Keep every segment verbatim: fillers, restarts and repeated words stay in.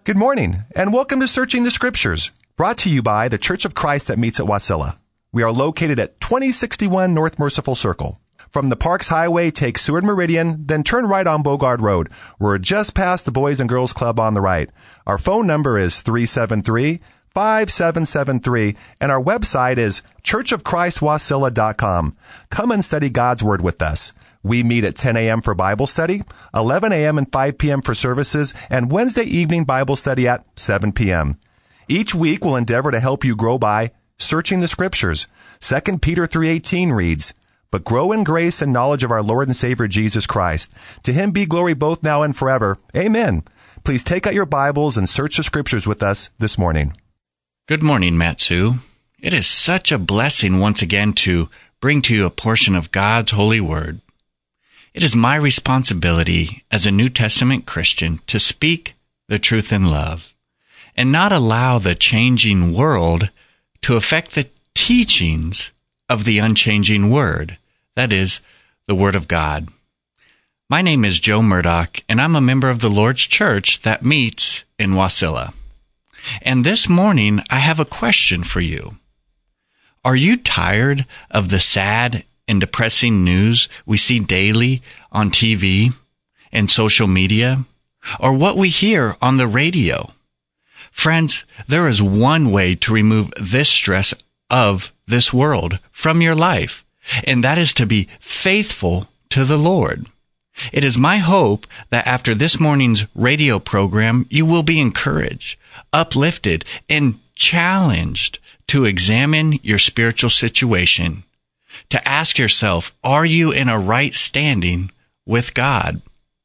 Good morning, and welcome to Searching the Scriptures, brought to you by the Church of Christ that meets at Wasilla. We are located at twenty sixty-one North Merciful Circle. From the Parks Highway, take Seward Meridian, then turn right on Bogard Road. We're just past the Boys and Girls Club on the right. Our phone number is three seven three, five seven seven three, and our website is church of christ wasilla dot com. Come and study God's Word with us. We meet at ten a.m. for Bible study, eleven a.m. and five p.m. for services, and Wednesday evening Bible study at seven p.m. Each week we'll endeavor to help you grow by searching the Scriptures. Second Peter three eighteen reads, "But grow in grace and knowledge of our Lord and Savior Jesus Christ. To him be glory both now and forever. Amen." Please take out your Bibles and search the Scriptures with us this morning. Good morning, Matsu. It is such a blessing once again to bring to you a portion of God's holy word. It is my responsibility as a New Testament Christian to speak the truth in love and not allow the changing world to affect the teachings of the unchanging Word, that is, the Word of God. My name is Joe Murdoch, and I'm a member of the Lord's Church that meets in Wasilla. And this morning, I have a question for you. Are you tired of the sad and depressing news we see daily on T V and social media, or what we hear on the radio? Friends, there is one way to remove this stress of this world from your life, and that is to be faithful to the Lord. It is my hope that after this morning's radio program, you will be encouraged, uplifted, and challenged to examine your spiritual situation, to ask yourself, are you in a right standing with God?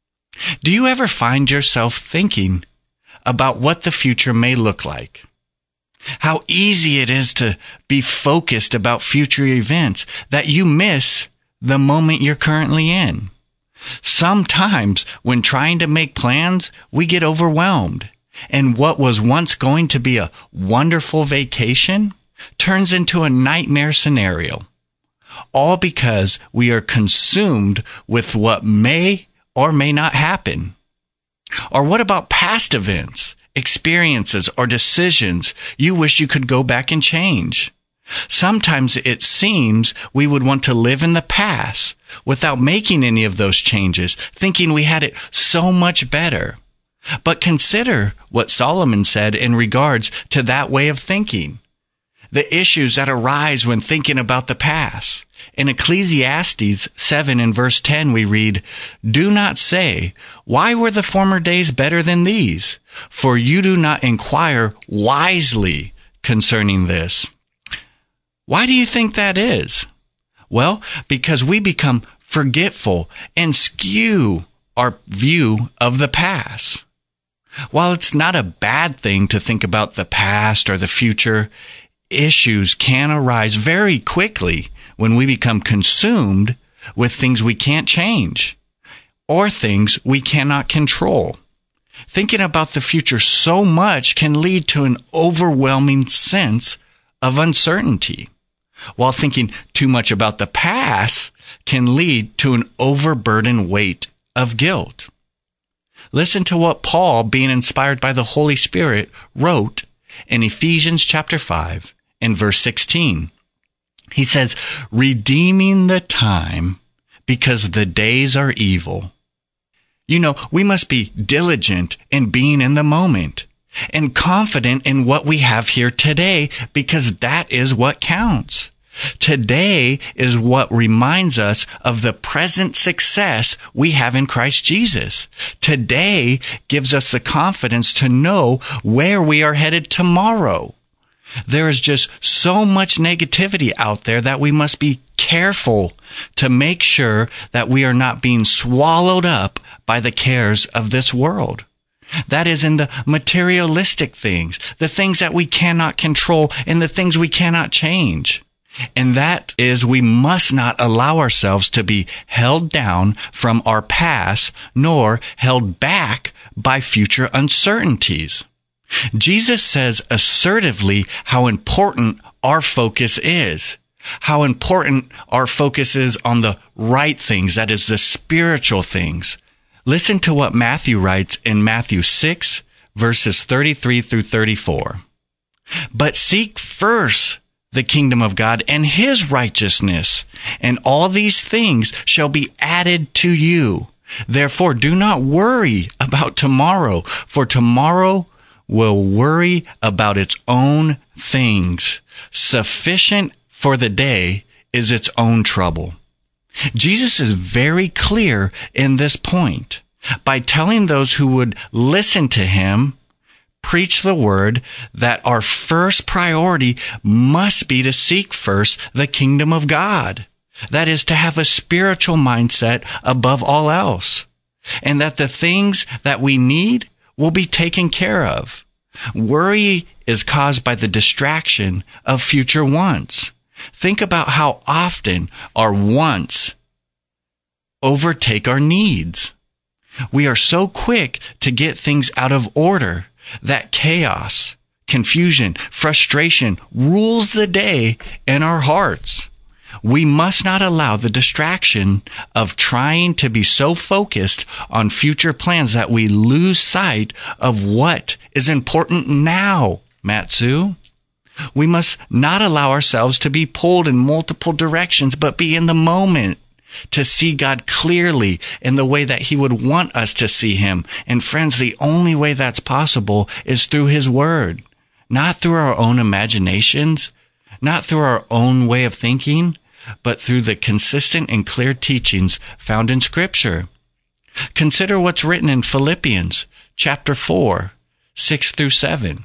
Do you ever find yourself thinking about what the future may look like? How easy it is to be focused about future events that you miss the moment you're currently in. Sometimes when trying to make plans, we get overwhelmed, and what was once going to be a wonderful vacation turns into a nightmare scenario. All because we are consumed with what may or may not happen. Or what about past events, experiences, or decisions you wish you could go back and change? Sometimes it seems we would want to live in the past without making any of those changes, thinking we had it so much better. But consider what Solomon said in regards to that way of thinking. The issues that arise when thinking about the past. In Ecclesiastes seven and verse ten, we read, "Do not say, 'Why were the former days better than these?' For you do not inquire wisely concerning this." Why do you think that is? Well, because we become forgetful and skew our view of the past. While it's not a bad thing to think about the past or the future, issues can arise very quickly when we become consumed with things we can't change or things we cannot control. Thinking about the future so much can lead to an overwhelming sense of uncertainty, while thinking too much about the past can lead to an overburdened weight of guilt. Listen to what Paul, being inspired by the Holy Spirit, wrote in Ephesians chapter five and verse sixteen. He says, "Redeeming the time because the days are evil." You know, we must be diligent in being in the moment and confident in what we have here today, because that is what counts. Today is what reminds us of the present success we have in Christ Jesus. Today gives us the confidence to know where we are headed tomorrow. There is just so much negativity out there that we must be careful to make sure that we are not being swallowed up by the cares of this world. That is in the materialistic things, the things that we cannot control, and the things we cannot change. And that is, we must not allow ourselves to be held down from our past, nor held back by future uncertainties. Jesus says assertively how important our focus is, how important our focus is on the right things, that is, the spiritual things. Listen to what Matthew writes in Matthew six, verses thirty-three through thirty-four. But seek first the kingdom of God and his righteousness, and all these things shall be added to you. Therefore, do not worry about tomorrow, for tomorrow will worry about its own things. Sufficient for the day is its own trouble. Jesus is very clear in this point by telling those who would listen to him preach the word that our first priority must be to seek first the kingdom of God. That is, to have a spiritual mindset above all else, and that the things that we need will be taken care of. Worry is caused by the distraction of future wants. Think about how often our wants overtake our needs. We are so quick to get things out of order that chaos, confusion, frustration rules the day in our hearts. We must not allow the distraction of trying to be so focused on future plans that we lose sight of what is important now, Matsu. We must not allow ourselves to be pulled in multiple directions, but be in the moment to see God clearly in the way that he would want us to see him. And friends, the only way that's possible is through his word, not through our own imaginations, not through our own way of thinking, but through the consistent and clear teachings found in Scripture. Consider what's written in Philippians chapter four, six through seven.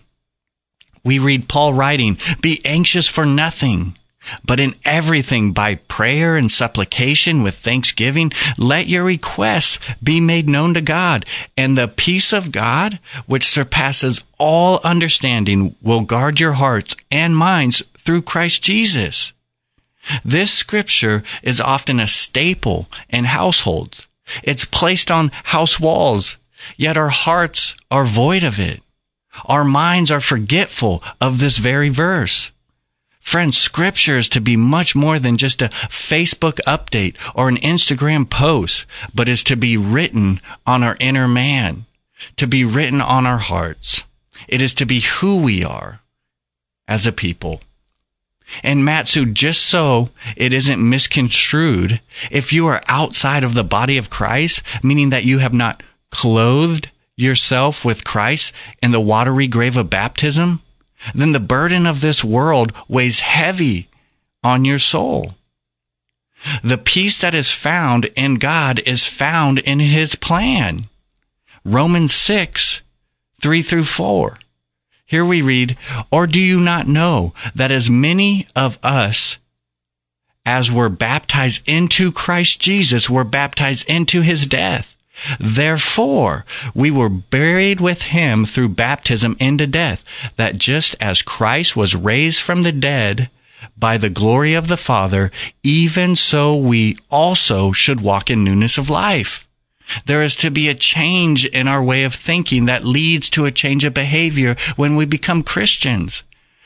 We read Paul writing, "Be anxious for nothing, but in everything by prayer and supplication with thanksgiving, let your requests be made known to God, and the peace of God, which surpasses all understanding, will guard your hearts and minds through Christ Jesus." This scripture is often a staple in households. It's placed on house walls, yet our hearts are void of it. Our minds are forgetful of this very verse. Friends, Scripture is to be much more than just a Facebook update or an Instagram post, but is to be written on our inner man, to be written on our hearts. It is to be who we are as a people. And Matsu, just so it isn't misconstrued, if you are outside of the body of Christ, meaning that you have not clothed yourself with Christ in the watery grave of baptism, then the burden of this world weighs heavy on your soul. The peace that is found in God is found in his plan. Romans six, three through four. Here we read, "Or do you not know that as many of us as were baptized into Christ Jesus were baptized into his death? Therefore, we were buried with him through baptism into death, that just as Christ was raised from the dead by the glory of the Father, even so we also should walk in newness of life." There is to be a change in our way of thinking that leads to a change of behavior when we become Christians.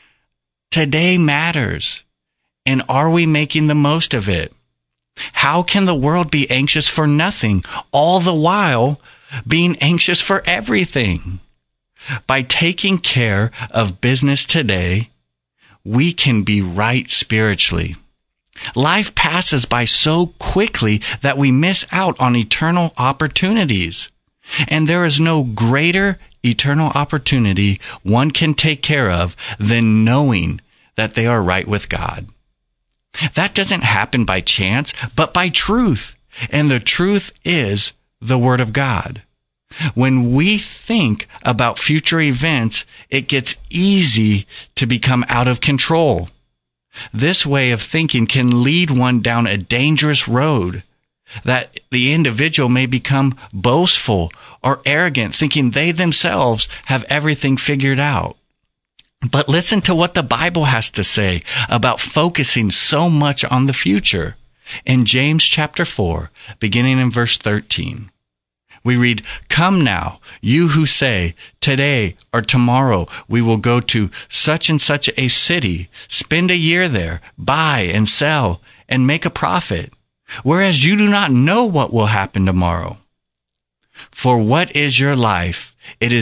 Today matters. And are we making the most of it? How can the world be anxious for nothing, all the while being anxious for everything? By taking care of business today, we can be right spiritually. Life passes by so quickly that we miss out on eternal opportunities. And there is no greater eternal opportunity one can take care of than knowing that they are right with God. That doesn't happen by chance, but by truth. And the truth is the Word of God. When we think about future events, it gets easy to become out of control. This way of thinking can lead one down a dangerous road, that the individual may become boastful or arrogant, thinking they themselves have everything figured out. But listen to what the Bible has to say about focusing so much on the future. In James chapter four, beginning in verse thirteen. We read, "Come now, you who say, today or tomorrow we will go to such and such a city, spend a year there, buy and sell, and make a profit, whereas you do not know what will happen tomorrow. For what is your life? It is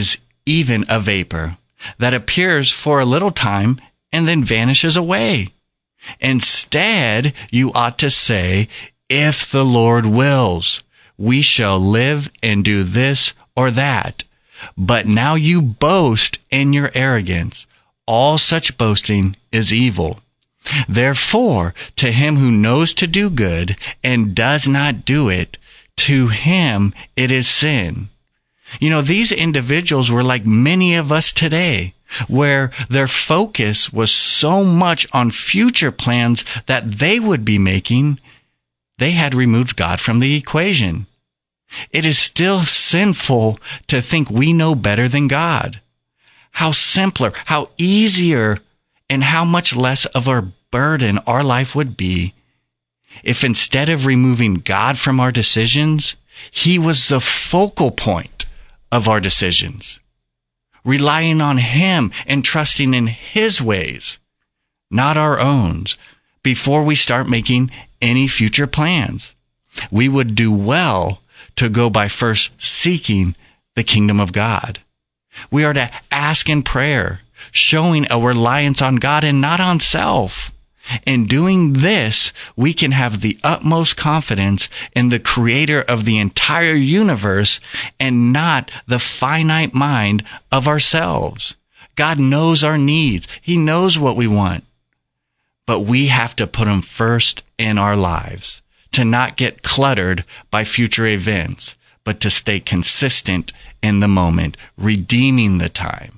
even a vapor that appears for a little time and then vanishes away. Instead, you ought to say, if the Lord wills, we shall live and do this or that. But now you boast in your arrogance. All such boasting is evil. Therefore, to him who knows to do good and does not do it, to him it is sin. You know, these individuals were like many of us today, where their focus was so much on future plans that they would be making, they had removed God from the equation. It is still sinful to think we know better than God. How simpler, how easier, and how much less of a burden our life would be if instead of removing God from our decisions, he was the focal point of our decisions, relying on him and trusting in his ways, not our own, before we start making any future plans. We would do well to go by first seeking the kingdom of God. We are to ask in prayer, showing a reliance on God and not on self. In doing this, we can have the utmost confidence in the creator of the entire universe and not the finite mind of ourselves. God knows our needs. He knows what we want. But we have to put him first in our lives, to not get cluttered by future events, but to stay consistent in the moment, redeeming the time.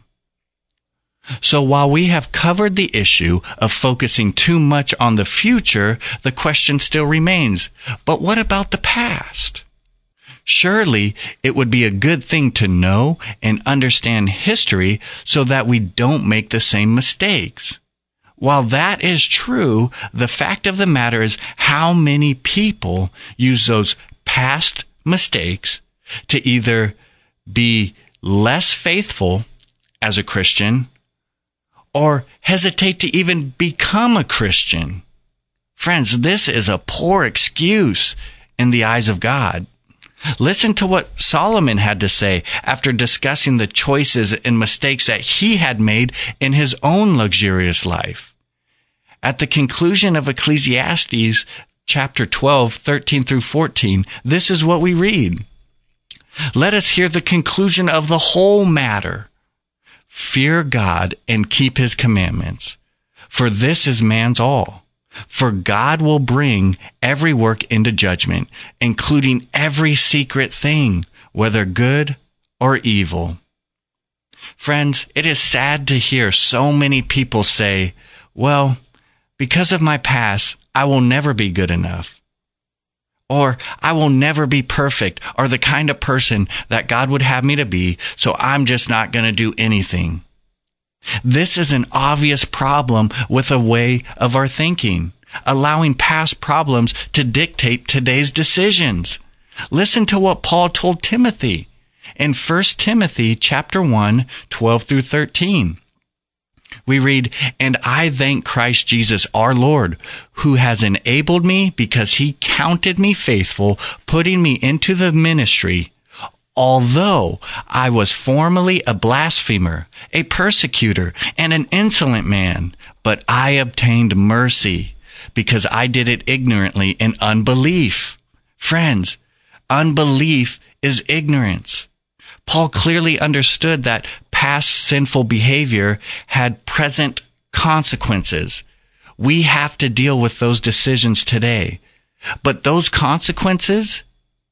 So while we have covered the issue of focusing too much on the future, the question still remains, but what about the past? Surely it would be a good thing to know and understand history so that we don't make the same mistakes. While that is true, the fact of the matter is how many people use those past mistakes to either be less faithful as a Christian or hesitate to even become a Christian. Friends, this is a poor excuse in the eyes of God. Listen to what Solomon had to say after discussing the choices and mistakes that he had made in his own luxurious life. At the conclusion of Ecclesiastes chapter twelve, thirteen through fourteen, this is what we read. Let us hear the conclusion of the whole matter. Fear God and keep his commandments, for this is man's all. For God will bring every work into judgment, including every secret thing, whether good or evil. Friends, it is sad to hear so many people say, well, because of my past, I will never be good enough. Or I will never be perfect or the kind of person that God would have me to be, so I'm just not going to do anything. This is an obvious problem with a way of our thinking, allowing past problems to dictate today's decisions. Listen to what Paul told Timothy in First Timothy chapter one, twelve through thirteen. We read, and I thank Christ Jesus our Lord, who has enabled me because he counted me faithful, putting me into the ministry, although I was formerly a blasphemer, a persecutor, and an insolent man, but I obtained mercy because I did it ignorantly in unbelief. Friends, unbelief is ignorance. Paul clearly understood that past sinful behavior had present consequences. We have to deal with those decisions today. But those consequences,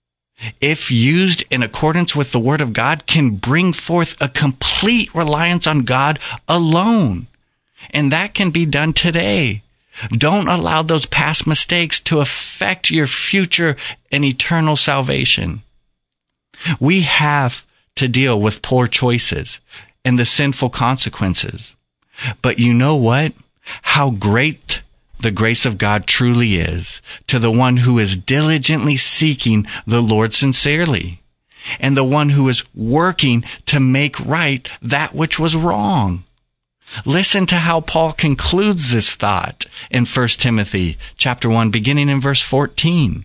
if used in accordance with the Word of God, can bring forth a complete reliance on God alone. And that can be done today. Don't allow those past mistakes to affect your future and eternal salvation. We have to deal with poor choices and the sinful consequences. But you know what? How great the grace of God truly is to the one who is diligently seeking the Lord sincerely, and the one who is working to make right that which was wrong. Listen to how Paul concludes this thought in First Timothy chapter one, beginning in verse fourteen.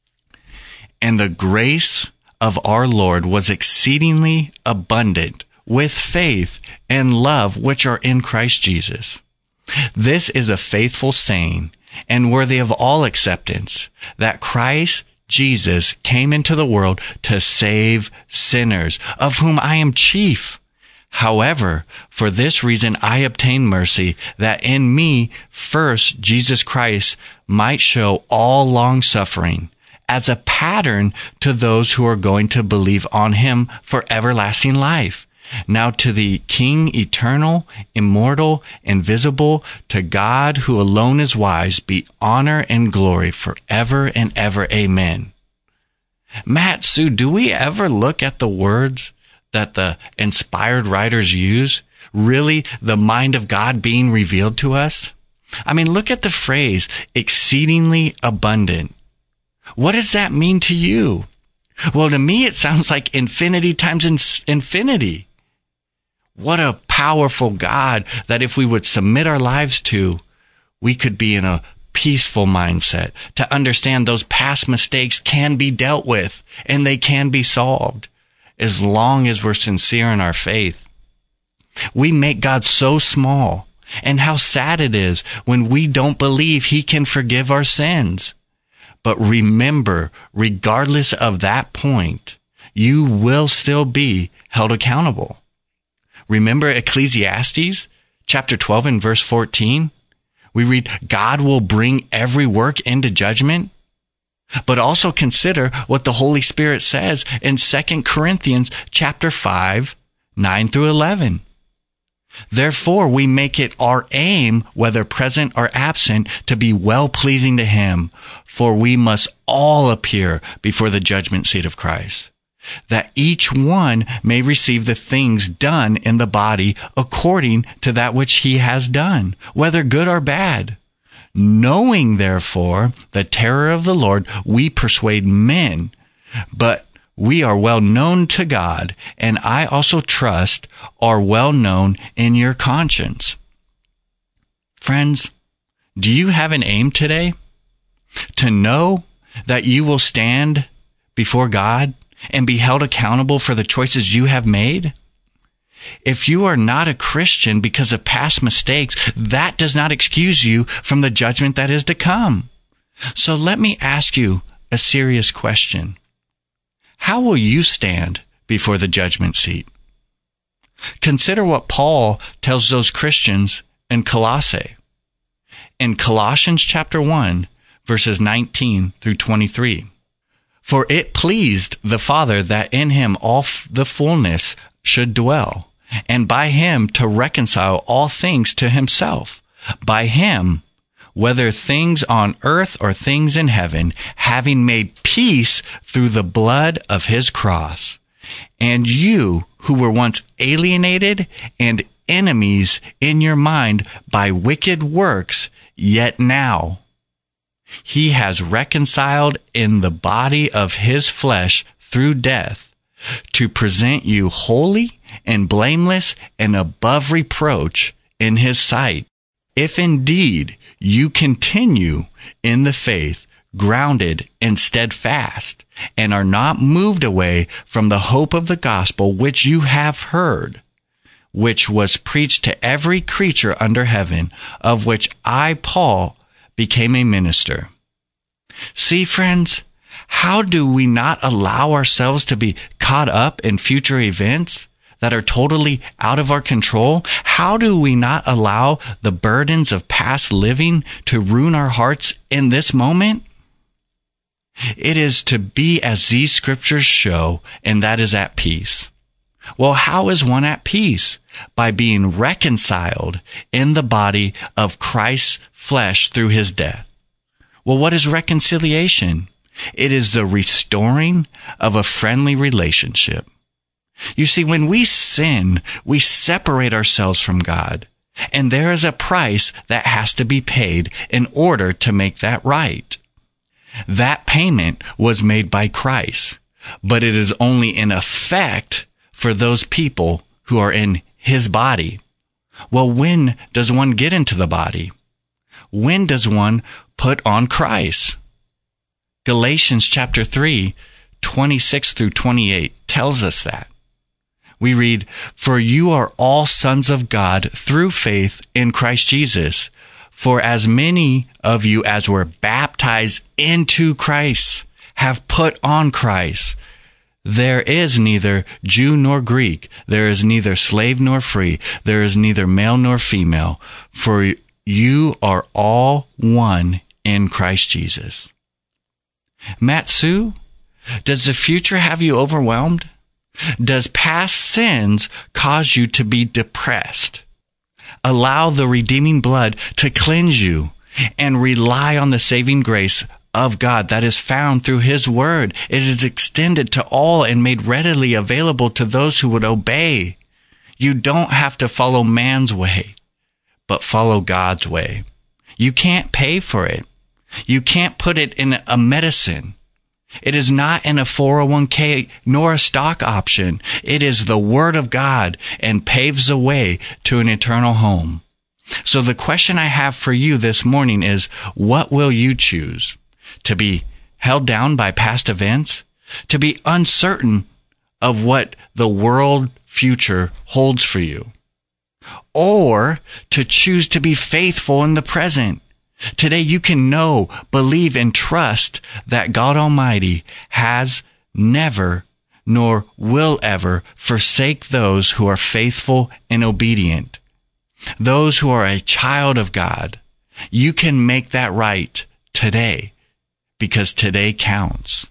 And the grace of our Lord was exceedingly abundant with faith and love which are in Christ Jesus. This is a faithful saying and worthy of all acceptance, that Christ Jesus came into the world to save sinners, of whom I am chief. However, for this reason I obtain mercy, that in me first Jesus Christ might show all long-suffering, as a pattern to those who are going to believe on him for everlasting life. Now to the King, eternal, immortal, invisible, to God who alone is wise, be honor and glory forever and ever. Amen. Matt, Sue, do we ever look at the words that the inspired writers use? Really, the mind of God being revealed to us? I mean, look at the phrase, exceedingly abundant. What does that mean to you? Well, to me, it sounds like infinity times infinity. What a powerful God that if we would submit our lives to, we could be in a peaceful mindset to understand those past mistakes can be dealt with and they can be solved as long as we're sincere in our faith. We make God so small, and how sad it is when we don't believe he can forgive our sins. But remember, regardless of that point, you will still be held accountable. Remember Ecclesiastes chapter twelve and verse fourteen? We read, God will bring every work into judgment. But also consider what the Holy Spirit says in Second Corinthians chapter five, nine through eleven. Therefore, we make it our aim, whether present or absent, to be well-pleasing to him, for we must all appear before the judgment seat of Christ, that each one may receive the things done in the body according to that which he has done, whether good or bad. Knowing, therefore, the terror of the Lord, we persuade men, but we are well known to God, and I also trust are well known in your conscience. Friends, do you have an aim today? To know that you will stand before God and be held accountable for the choices you have made? If you are not a Christian because of past mistakes, that does not excuse you from the judgment that is to come. So let me ask you a serious question. How will you stand before the judgment seat? Consider what Paul tells those Christians in Colossae. In Colossians chapter one, verses nineteen through twenty-three. For it pleased the Father that in him all the fullness should dwell, and by him to reconcile all things to himself. By him, whether things on earth or things in heaven, having made peace through the blood of his cross. And you, who were once alienated and enemies in your mind by wicked works, yet now he has reconciled in the body of his flesh through death, to present you holy and blameless and above reproach in his sight. If indeed you continue in the faith, grounded and steadfast, and are not moved away from the hope of the gospel which you have heard, which was preached to every creature under heaven, of which I, Paul, became a minister. See, friends, how do we not allow ourselves to be caught up in future events that are totally out of our control? How do we not allow the burdens of past living to ruin our hearts in this moment? It is to be as these scriptures show, and that is at peace. Well, how is one at peace? By being reconciled in the body of Christ's flesh through his death. Well, what is reconciliation? It is the restoring of a friendly relationship. You see, when we sin, we separate ourselves from God, and there is a price that has to be paid in order to make that right. That payment was made by Christ, but it is only in effect for those people who are in his body. Well, when does one get into the body? When does one put on Christ? Galatians chapter three, twenty-six through twenty-eight tells us that. We read, "For you are all sons of God through faith in Christ Jesus. For as many of you as were baptized into Christ have put on Christ. There is neither Jew nor Greek. There is neither slave nor free. There is neither male nor female. For you are all one in Christ Jesus." Matsu, does the future have you overwhelmed? Does past sins cause you to be depressed? Allow the redeeming blood to cleanse you and rely on the saving grace of God that is found through His Word. It is extended to all and made readily available to those who would obey. You don't have to follow man's way, but follow God's way. You can't pay for it. You can't put it in a medicine. It is not in a four oh one k nor a stock option. It is the Word of God and paves the way to an eternal home. So the question I have for you this morning is, what will you choose? To be held down by past events? To be uncertain of what the world future holds for you? Or to choose to be faithful in the present? Today you can know, believe, and trust that God Almighty has never nor will ever forsake those who are faithful and obedient. Those who are a child of God. You can make that right today, because today counts.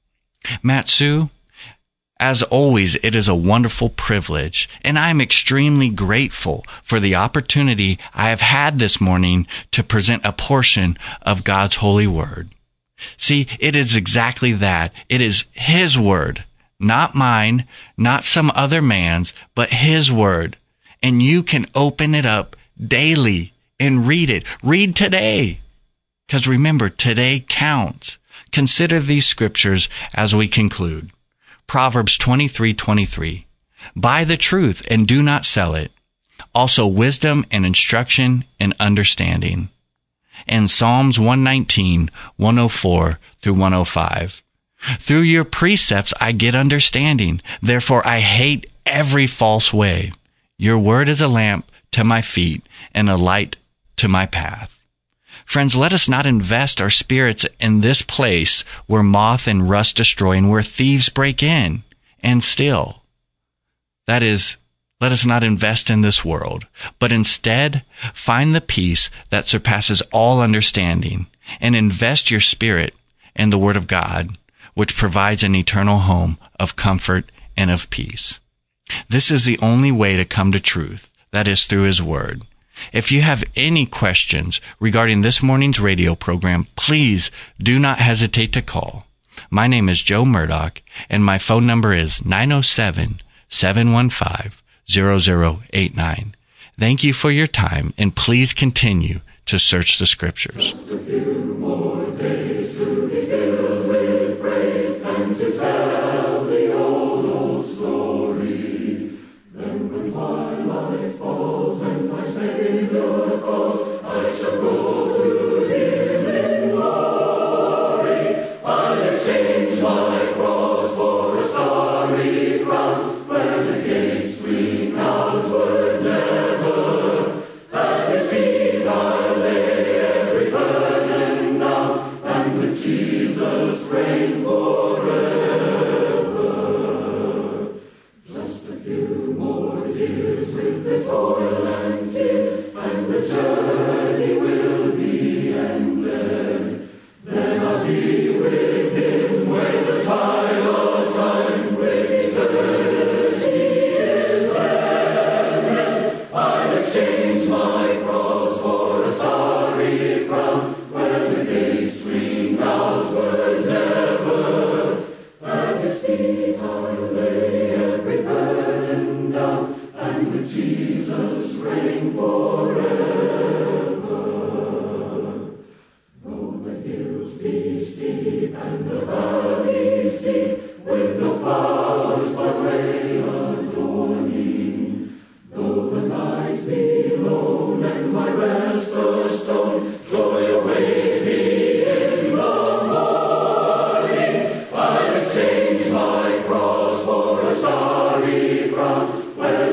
Matsu, as always, it is a wonderful privilege, and I am extremely grateful for the opportunity I have had this morning to present a portion of God's holy word. See, it is exactly that. It is His word, not mine, not some other man's, but His word. And you can open it up daily and read it. Read today. Because remember, today counts. Consider these scriptures as we conclude. Proverbs twenty-three twenty-three. Buy the truth and do not sell it. Also wisdom and instruction and understanding. And Psalms one nineteen, one oh four through one oh five. Through your precepts I get understanding. Therefore I hate every false way. Your word is a lamp to my feet and a light to my path. Friends, let us not invest our spirits in this place where moth and rust destroy and where thieves break in and steal. That is, let us not invest in this world, but instead find the peace that surpasses all understanding and invest your spirit in the Word of God, which provides an eternal home of comfort and of peace. This is the only way to come to truth, that is through His Word. If you have any questions regarding this morning's radio program, please do not hesitate to call. My name is Joe Murdoch, and my phone number is nine oh seven, seven one five, zero zero eight nine. Thank you for your time, and please continue to search the Scriptures. Just a few more days to be filled with praise and to tell the old, old story. Then when twilight falls and my Savior calls, I shall go to Him in glory. I'll exchange my cross for a starry crown, where the gates swing outward never. At His feet I lay every burden down, and with Jesus reign forever. Just a few more years with the toil and tears, and the journey will be ended. Then I'll be with Him where the tide of time with eternity is ended. I'll exchange my cross for a starry crown, where the gates swing outward never. At His feet I'll lay every burden down, and with Jesus reign forever. Though the hills be steep and the valleys deep, with no flowers by way adorning, though the night be lone and my rest a stone, joy awaits me in the morning. I'll exchange my cross for a starry crown,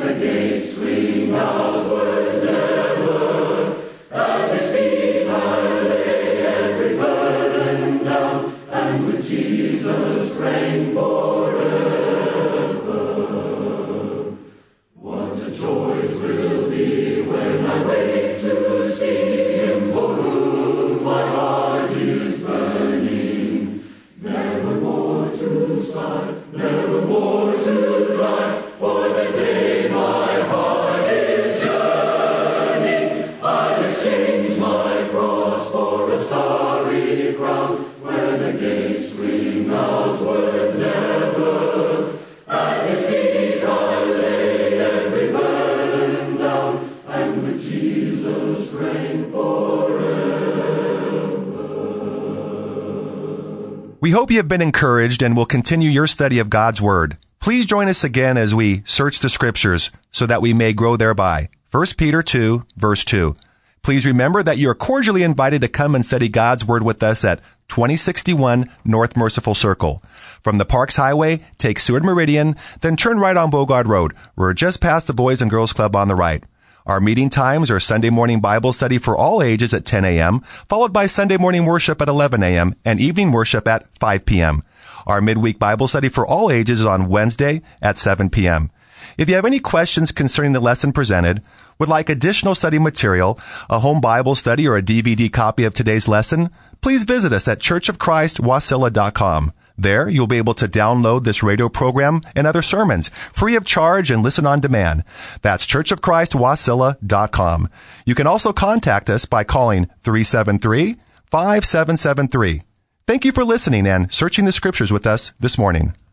We hope you have been encouraged and will continue your study of God's Word. Please join us again as we search the Scriptures so that we may grow thereby. First Peter two, verse two. Please remember that you are cordially invited to come and study God's Word with us at twenty sixty-one North Merciful Circle. From the Parks Highway, take Seward Meridian, then turn right on Bogard Road. We're just past the Boys and Girls Club on the right. Our meeting times are Sunday morning Bible study for all ages at ten a.m., followed by Sunday morning worship at eleven a.m. and evening worship at five p.m. Our midweek Bible study for all ages is on Wednesday at seven p.m. If you have any questions concerning the lesson presented, would like additional study material, a home Bible study, or a D V D copy of today's lesson, please visit us at church of christ wasilla dot com. There, you'll be able to download this radio program and other sermons free of charge and listen on demand. That's church of christ wasilla dot com. You can also contact us by calling three seven three, five seven seven three. Thank you for listening and searching the Scriptures with us this morning.